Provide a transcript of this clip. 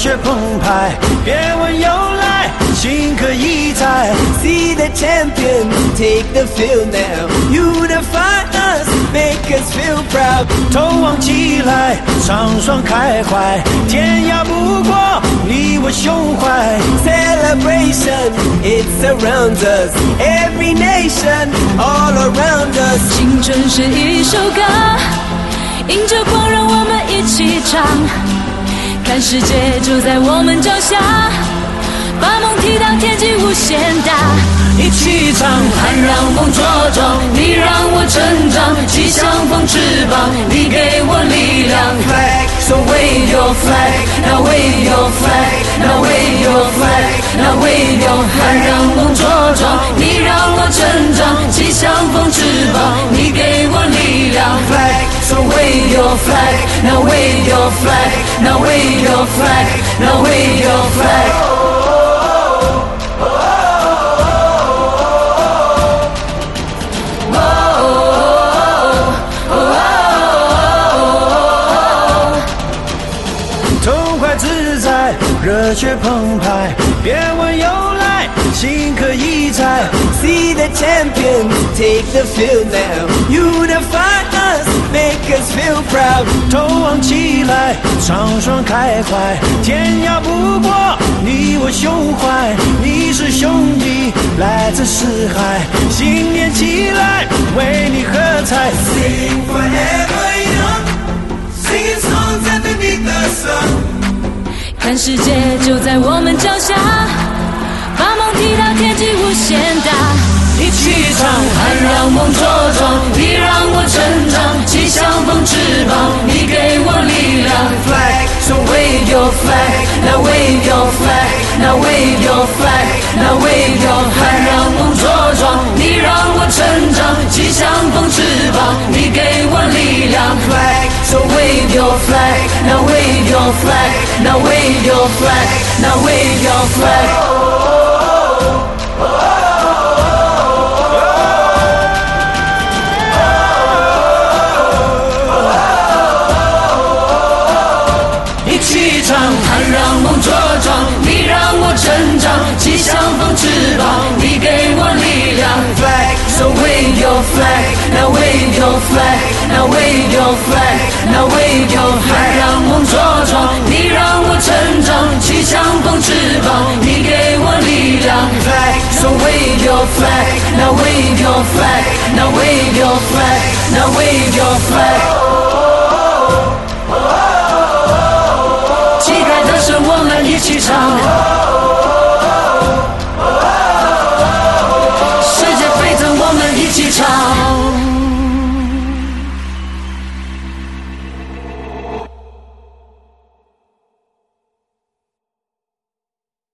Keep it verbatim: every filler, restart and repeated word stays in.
血澎湃，别问由来，心可以在。See the champion, take the field now. Unify us, make us feel proud. 头望起来，畅爽开怀，天涯不过你我胸怀。Celebration, it surrounds us. Every nation, all around us. 青春是一首歌，迎着光，让我们一起唱。看世界就在我们脚下，把梦踢到天际无限大。 一起唱， 盼让梦茁壮，你让我成长，吉祥风翅膀，你给我力量。 Flag, So wave your flag, now wave your flag, now wave your flag, now wave your flag。盼让梦茁壮，你让我成长，吉祥风翅膀，你给我力量。 Flag, So wave your flag, now wave your flag, now wave your flag, now wave your flag。 热血澎湃，别问由来，心可以在。 See the champions, take the field now. Unify us, make us feel proud. 头望起来，畅爽开怀，天涯不过你我胸怀。你是兄弟，来自四海，新年起来，为你喝彩。 Sing forever young, singing songs underneath the sun. 看世界就在我们脚下，把梦踢到天际无限大。 一起唱， 盼让梦茁壮，你让我成长，吉祥风翅膀，你给我力量。 Flag, So wave your flag, now wave your flag, now wave your flag, now wave your flag。盼让梦茁壮，你让我成长，吉祥风翅膀，你给我力量。 flag, So wave your flag, now wave your flag, now wave your flag, now wave your flag。盼让梦茁壮，你让我成长，吉祥风翅膀，你给我力量。 flag, So wave your flag, now wave your flag, now wave your flag, now wave your flag。盼让梦茁壮，你让我成长，吉祥风翅膀，你给我力量。 flag, So wave your flag, now wave your flag, now wave your flag, now wave your flag。